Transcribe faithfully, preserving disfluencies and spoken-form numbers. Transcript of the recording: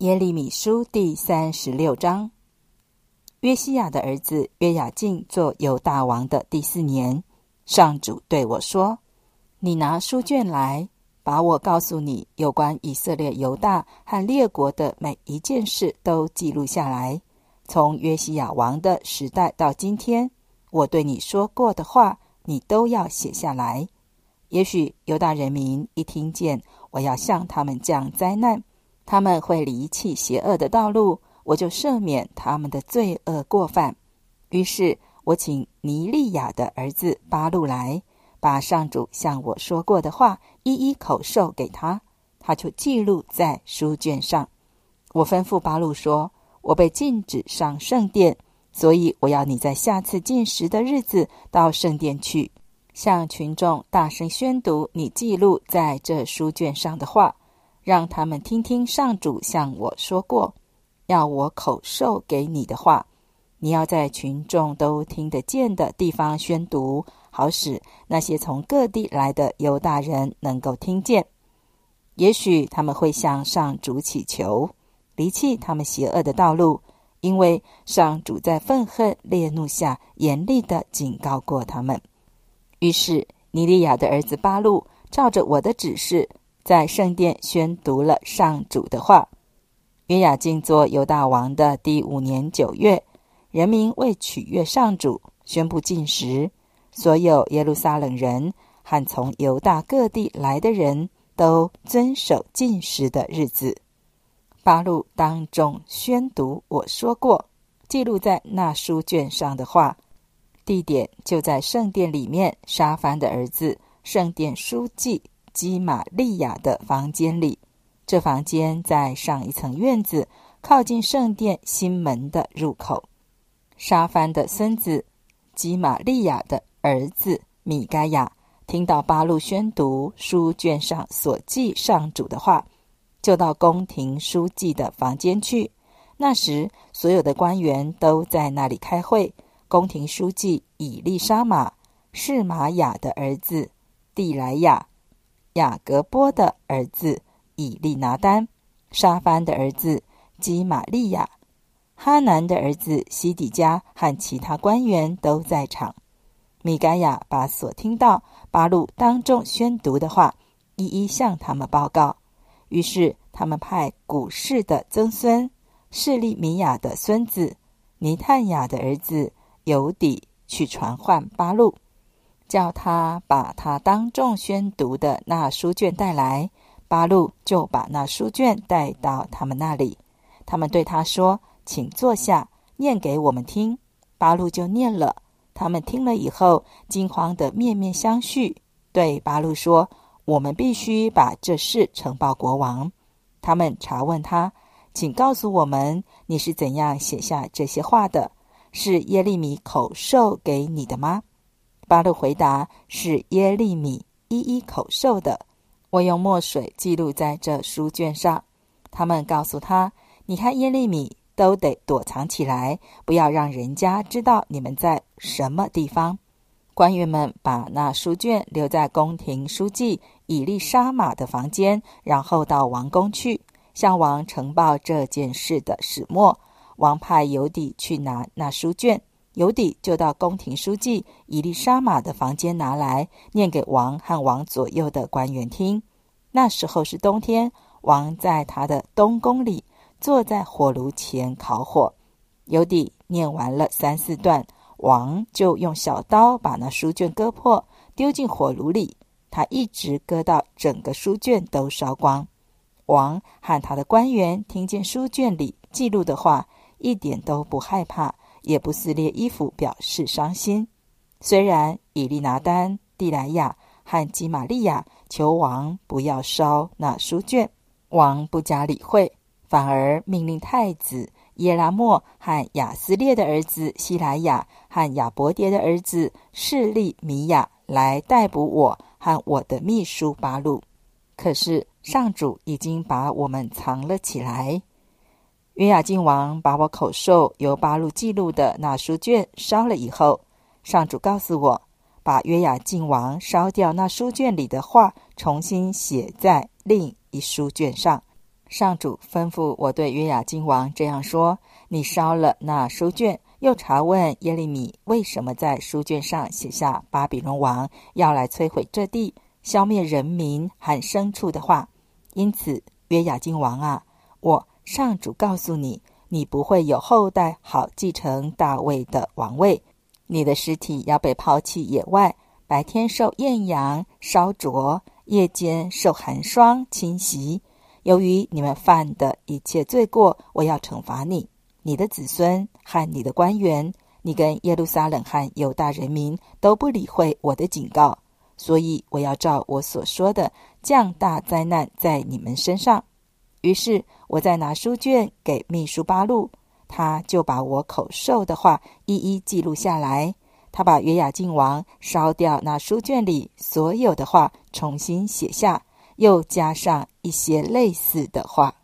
耶利米书第三十六章。约西亚的儿子约雅敬做犹大王的第四年，上主对我说：你拿书卷来，把我告诉你有关以色列犹大和列国的每一件事都记录下来，从约西亚王的时代到今天，我对你说过的话，你都要写下来。也许犹大人民一听见我要向他们降灾难，他们会离弃邪恶的道路，我就赦免他们的罪恶过犯。于是我请尼利亚的儿子巴录来，把上主向我说过的话一一口授给他，他就记录在书卷上。我吩咐巴录说，我被禁止上圣殿，所以我要你在下次禁食的日子到圣殿去，向群众大声宣读你记录在这书卷上的话，让他们听听上主向我说过要我口授给你的话。你要在群众都听得见的地方宣读，好使那些从各地来的犹大人能够听见。也许他们会向上主祈求，离弃他们邪恶的道路，因为上主在愤恨烈怒下严厉地警告过他们。于是尼利亚的儿子巴录照着我的指示，在圣殿宣读了上主的话。约雅敬做犹大王的第五年九月，人民为取悦上主，宣布禁食，所有耶路撒冷人和从犹大各地来的人都遵守禁食的日子。巴录当众宣读我说过记录在那书卷上的话，地点就在圣殿里面沙番的儿子圣殿书记基玛利亚的房间里。这房间在上一层院子，靠近圣殿新门的入口。沙番的孙子基玛利亚的儿子米该亚听到巴录宣读书卷上所记上主的话，就到宫廷书记的房间去。那时所有的官员都在那里开会。宫廷书记以利沙玛、示玛雅的儿子蒂莱亚、雅各波的儿子以利拿丹、沙番的儿子基玛利亚、哈南的儿子西底家和其他官员都在场。米该亚把所听到巴录当众宣读的话一一向他们报告。于是他们派古士的曾孙示利米亚的孙子尼探雅的儿子犹底去传唤巴录，叫他把他当众宣读的那书卷带来。巴录就把那书卷带到他们那里。他们对他说，请坐下，念给我们听。巴录就念了。他们听了以后惊慌地面面相觑，对巴录说，我们必须把这事呈报国王。他们查问他，请告诉我们，你是怎样写下这些话的？是耶利米口授给你的吗？巴录回答，是耶利米一一口授的，我用墨水记录在这书卷上。他们告诉他，你和耶利米都得躲藏起来，不要让人家知道你们在什么地方。官员们把那书卷留在宫廷书记以利沙玛的房间，然后到王宫去，向王呈报这件事的始末。王派犹底去拿那书卷，犹底就到宫廷书记以利沙玛的房间拿来，念给王和王左右的官员听。那时候是冬天，王在他的东宫里坐在火炉前烤火。犹底念完了三四段，王就用小刀把那书卷割破，丢进火炉里。他一直割到整个书卷都烧光。王和他的官员听见书卷里记录的话，一点都不害怕，也不撕裂衣服表示伤心。虽然以利拿丹、蒂莱亚和基玛利亚求王不要烧那书卷，王不加理会，反而命令太子耶拉莫和亚斯列的儿子希莱亚和亚伯迭的儿子示利米亚来逮捕我和我的秘书巴录。可是上主已经把我们藏了起来。约雅敬王把我口授由巴录记录的那书卷烧了以后，上主告诉我，把约雅敬王烧掉那书卷里的话重新写在另一书卷上。 上主吩咐我对约雅斤王这样说：你烧了那书卷，又查问耶利米为什么在书卷上写下巴比伦王要来摧毁这地，消灭人民和牲畜的话。因此约雅斤王啊，我上主告诉你，你不会有后代好继承大卫的王位，你的尸体要被抛弃野外，白天受艳阳烧灼，夜间受寒霜侵袭。由于你们犯的一切罪过，我要惩罚你，你的子孙和你的官员，你跟耶路撒冷和犹大人民都不理会我的警告，所以我要照我所说的降大灾难在你们身上。于是我再拿书卷给秘书巴录，他就把我口授的话一一记录下来。他把约雅斤王烧掉那书卷里所有的话重新写下，又加上一些类似的话。